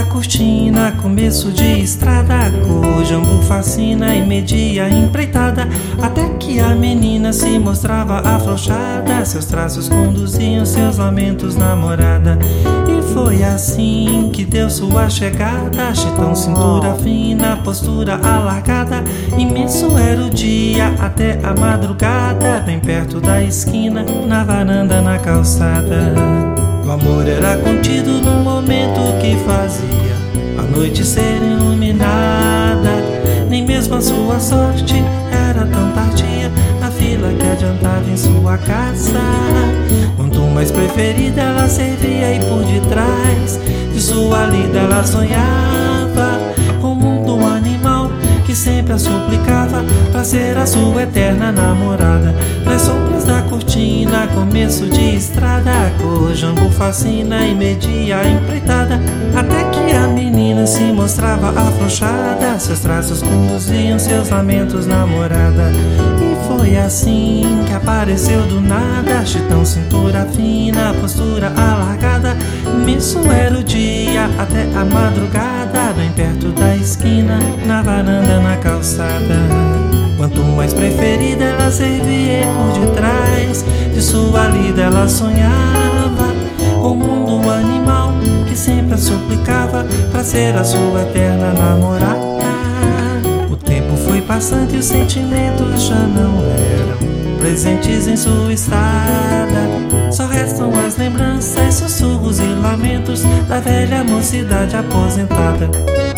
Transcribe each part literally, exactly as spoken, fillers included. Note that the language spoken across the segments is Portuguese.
cortina, começo de estrada, cor jambu fascina e media a empreitada, até que a menina se mostrava afrouxada, seus traços conduziam seus lamentos na morada. E foi assim que deu sua chegada, chitão, cintura fina, postura alargada, imenso era o dia até a madrugada, bem perto da esquina, na varanda, na calçada. O amor era contido no momento que fazia a noite ser iluminada, nem mesmo a sua sorte era tão tardia, na fila que adiantava em sua casa. Quanto mais preferida ela servia e por detrás de sua lida ela sonhava com o mundo animal que sempre a suplicava pra ser a sua eterna namorada. Nas sombras da cortina, começo de estrada, cor jambu fascina e media a empreitada, até que a menina se mostrava afrouxada, seus traços conduziam seus lamentos na morada. E foi assim que apareceu do nada, chitão, cintura fina, postura alargada, imenso era o dia até a madrugada, bem perto da esquina, na varanda, na calçada. Quanto mais preferida ela servia por detrás de sua lida ela sonhava com o mundo animal que sempre a suplicava pra ser a sua eterna namorada. O tempo foi passando e os sentimentos já não eram presentes em sua estrada, só restam as lembranças, sussurros e lamentos da velha mocidade aposentada.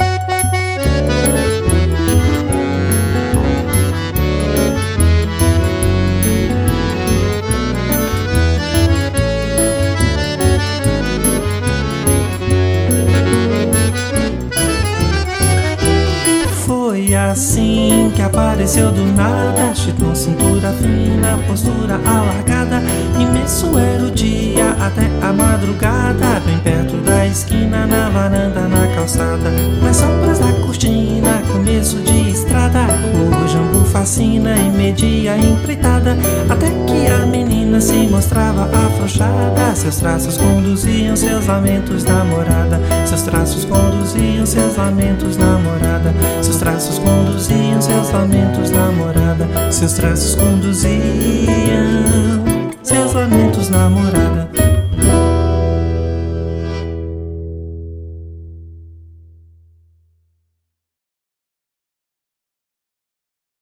Foi assim que apareceu do nada, chitão, cintura fina, postura alargada, imenso era o dia até a madrugada, bem perto da esquina, na varanda, na calçada. Nas sombras da cortina, começo de estrada, cor jambu fascina e media a empreitada, até que a menina se mostrava afrouxada, seus traços conduziam seus lamentos na morada, seus traços conduziam seus lamentos na morada, seus traços conduziam seus lamentos na morada, seus traços conduziam seus lamentos na morada.